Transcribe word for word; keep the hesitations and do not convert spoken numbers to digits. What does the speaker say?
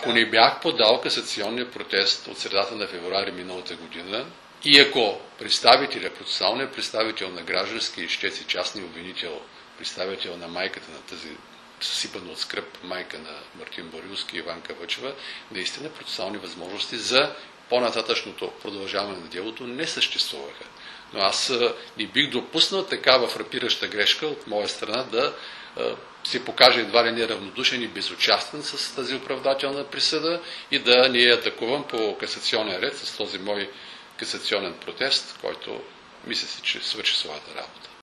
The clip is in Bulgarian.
ако не бях подал касационния протест от средата на февруари миналата година и ако представителя, процесуалният представител на граждански ищец и частни обвинител, представител на майката на тази съсипана от скръп майка на Мартин Борилски и Иванка Въчева, наистина процесуални възможности за по-нататъчното продължаване на делото не съществуваха. Но аз не бих допуснал такава фрапираща грешка от моя страна да се покаже едва ли неравнодушен и безучастен с тази оправдателна присъда и да не я атакувам по касационен ред с този мой касационен протест, който мисля си, че свърши своята работа.